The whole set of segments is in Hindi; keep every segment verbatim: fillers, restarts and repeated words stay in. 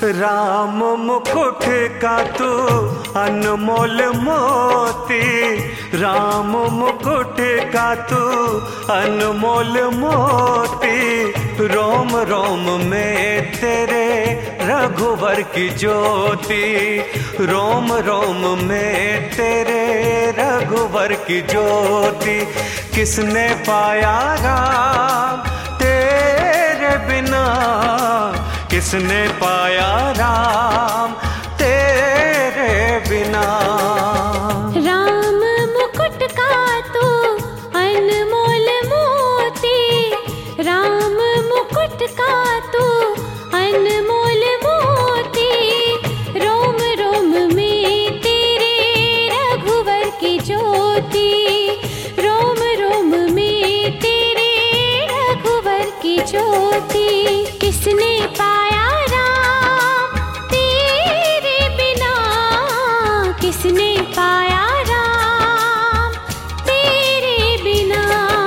राम मुकुट का तू अनमोल मोती, राम मुकुट का तू अनमोल मोती, रोम रोम में तेरे रघुवर की ज्योति, रोम रोम में तेरे रघुवर की ज्योति। किसने पाया राम तेरे बिना, किसने पाया राम तेरे बिना। राम मुकुट का तू अनमोल मोती, राम मुकुट का तू अनमोल मोती, रोम रोम में तेरे रघुवर की ज्योति, रोम रोम में तेरे रघुवर की ज्योति। किसने पाया राम तेरे बिना, किसने पाया राम तेरे बिना।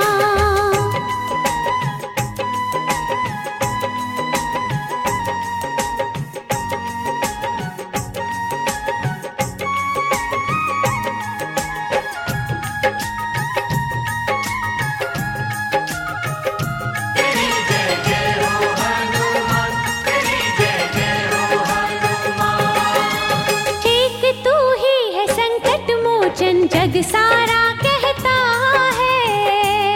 जग सारा कहता है,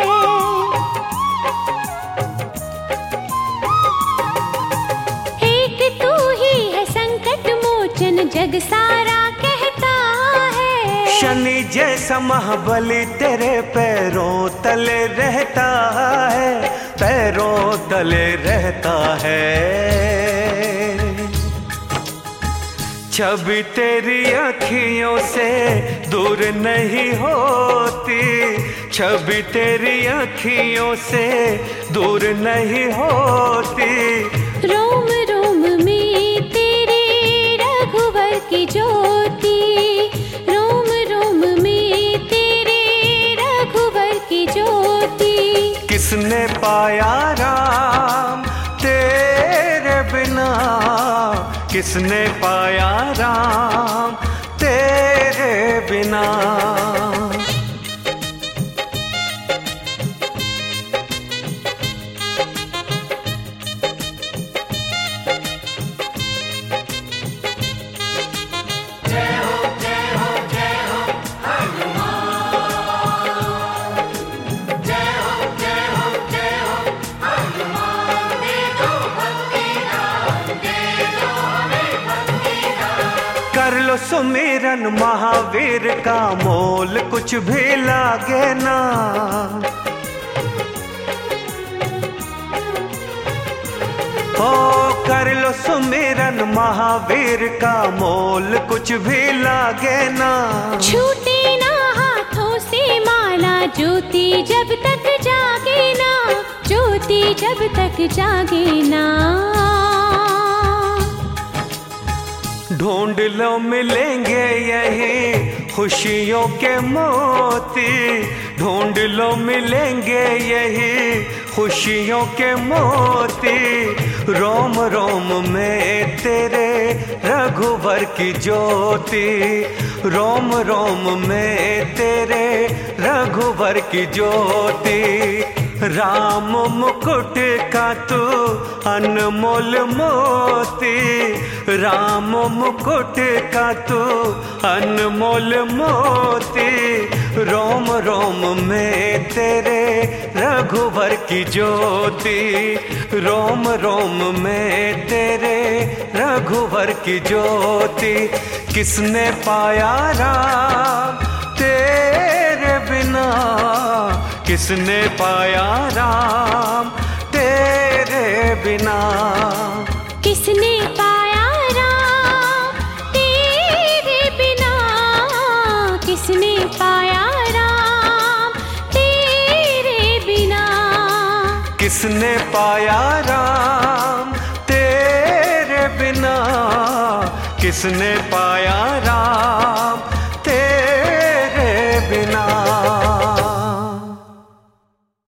एक तू ही है संकट मोचन, जग सारा कहता है। शनि जैसा महाबली तेरे पैरों तले रहता है, पैरों तले रहता है। छवि तेरी अखियों से दूर नहीं होती, छवि तेरी अखियों से दूर नहीं होती, रोम रोम में तेरे रघुवर की ज्योति, रोम रोम में तेरे रघुवर की ज्योति। किसने पाया राम तेरे बिना, किसने पाया राम तेरे बिना। जय हो जय हो जय हो हनुमान, जय हो जय हो जय हो हनुमान, दे दो भक्ति दान, दे दो हमें भक्ति दान। कर लो सुमिरन महावीर का, मोल कुछ भी लागे ना। ओ कर लो सुमिरन महावीर का, मोल कुछ भी लागे ना। छूटे ना हाथों से माला, ज्योति जब तक जागे ना, ज्योति जब तक जागे ना। ढूंढ लो मिलेंगे यही खुशियों के मोती, ढूंढ लो मिलेंगे यही खुशियों के मोती, रोम रोम में तेरे रघुवर की ज्योति, रोम रोम में तेरे रघुवर की ज्योति। राम मुकुट का तू अनमोल मोती, राम मुकुट का तू अनमोल मोती, रोम रोम में तेरे रघुवर की ज्योति, रोम रोम में तेरे रघुवर की ज्योति। किसने पाया राम तेरे बिना, किसने पाया राम तेरे बिना। किसने पाया राम तेरे बिना, किसने पाया राम तेरे बिना। किसने पाया राम तेरे बिना, किसने पाया राम